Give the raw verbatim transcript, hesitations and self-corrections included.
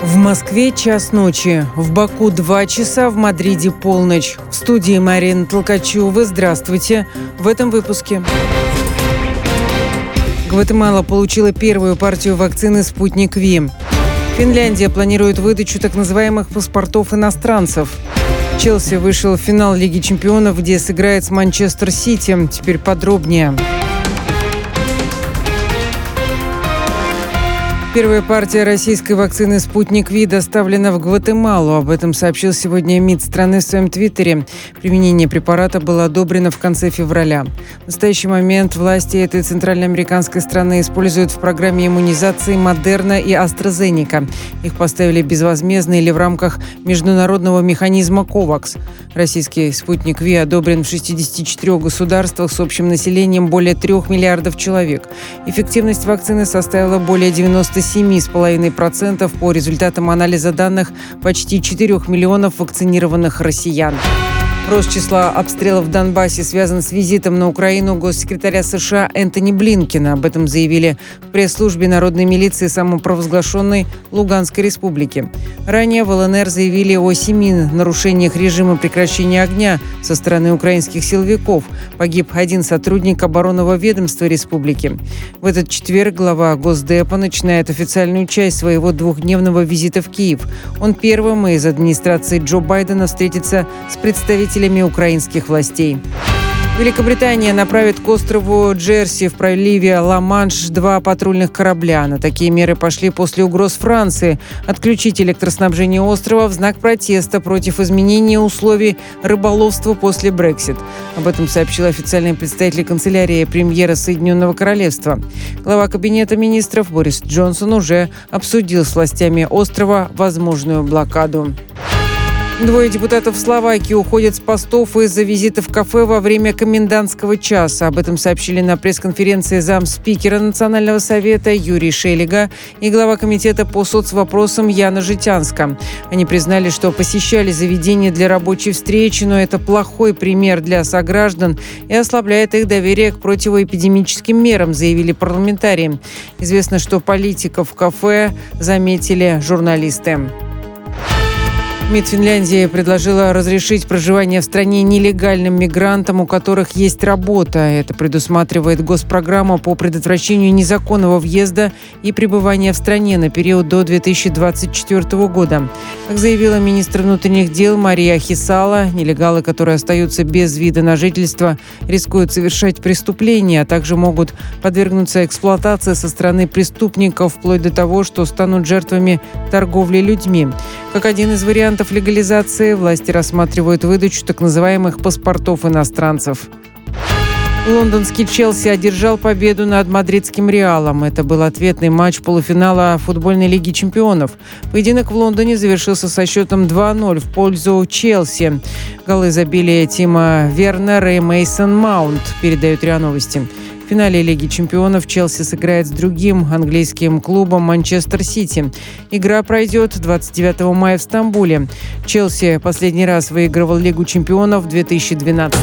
В Москве час ночи, в Баку два часа, в Мадриде полночь. В студии Марина Толкачева. Здравствуйте. В этом выпуске. Гватемала получила первую партию вакцины «Спутник Ви». Финляндия планирует выдачу так называемых паспортов иностранцев. Челси вышел в финал Лиги чемпионов, где сыграет с Манчестер Сити. Теперь подробнее. Первая партия российской вакцины «Спутник Ви» доставлена в Гватемалу. Об этом сообщил сегодня МИД страны в своем твиттере. Применение препарата было одобрено в конце февраля. В настоящий момент власти этой центральноамериканской страны используют в программе иммунизации Модерна и AstraZeneca. Их поставили безвозмездно или в рамках международного механизма ковакс. Российский «Спутник Ви» одобрен в шестидесяти четырёх государствах с общим населением более трех миллиардов человек. Эффективность вакцины составила более девяноста семи целых пяти десятых процента по результатам анализа данных почти четырёх миллионов вакцинированных россиян. Рост числа обстрелов в Донбассе связан с визитом на Украину госсекретаря США Энтони Блинкена. Об этом заявили в пресс-службе народной милиции самопровозглашенной Луганской республики. Ранее в ЛНР заявили о семи нарушениях режима прекращения огня со стороны украинских силовиков. Погиб один сотрудник оборонного ведомства республики. В этот четверг глава Госдепа начинает официальную часть своего двухдневного визита в Киев. Он первым из администрации Джо Байдена встретится с представителями украинских властей. Великобритания направит к острову Джерси в проливе Ла-Манш два патрульных корабля. На такие меры пошли после угроз Франции отключить электроснабжение острова в знак протеста против изменения условий рыболовства после Брексит. Об этом сообщил официальный представитель канцелярии премьера Соединенного Королевства. Глава кабинета министров Борис Джонсон уже обсудил с властями острова возможную блокаду. Двое депутатов Словакии уходят с постов из-за визита в кафе во время комендантского часа. Об этом сообщили на пресс-конференции замспикера Национального совета Юрий Шелега и глава комитета по соцвопросам Яна Житянска. Они признали, что посещали заведение для рабочей встречи, но это плохой пример для сограждан и ослабляет их доверие к противоэпидемическим мерам, заявили парламентарии. Известно, что политиков в кафе заметили журналисты. МИД Финляндии предложила разрешить проживание в стране нелегальным мигрантам, у которых есть работа. Это предусматривает госпрограмма по предотвращению незаконного въезда и пребывания в стране на период до две тысячи двадцать четвёртого года. Как заявила министр внутренних дел Мария Хисала, нелегалы, которые остаются без вида на жительство, рискуют совершать преступления, а также могут подвергнуться эксплуатации со стороны преступников, вплоть до того, что станут жертвами торговли людьми. Как один из вариантов легализации, власти рассматривают выдачу так называемых паспортов иностранцев. Лондонский Челси одержал победу над мадридским Реалом. Это был ответный матч полуфинала футбольной Лиги чемпионов. Поединок в Лондоне завершился со счетом два ноль в пользу Челси. Голы забили Тима Вернер и Мейсон Маунт, передают РИА Новости. В финале Лиги чемпионов Челси сыграет с другим английским клубом Манчестер Сити. Игра пройдет двадцать девятого мая в Стамбуле. Челси последний раз выигрывал Лигу чемпионов в две тысячи двенадцатом.